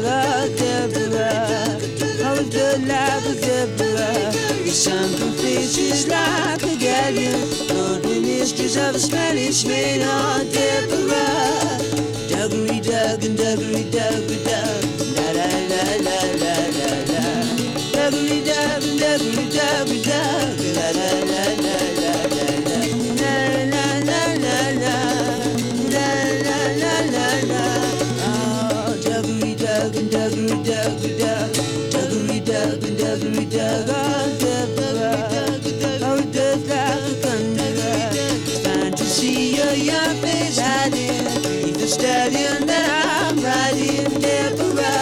oh Deborah, oh good like a Deborah. The sun can faces like a galleon, on the mysteries of a Spanish maid, oh Deborah. Duggery dug and duggery duggery dug, la la la la la la la. Duggery dug and duggery duggery dug, la la la la la la la. La la la la la la la la la. Oh, duggery dug and duggery duggery dug, duggery dug and duggery dug.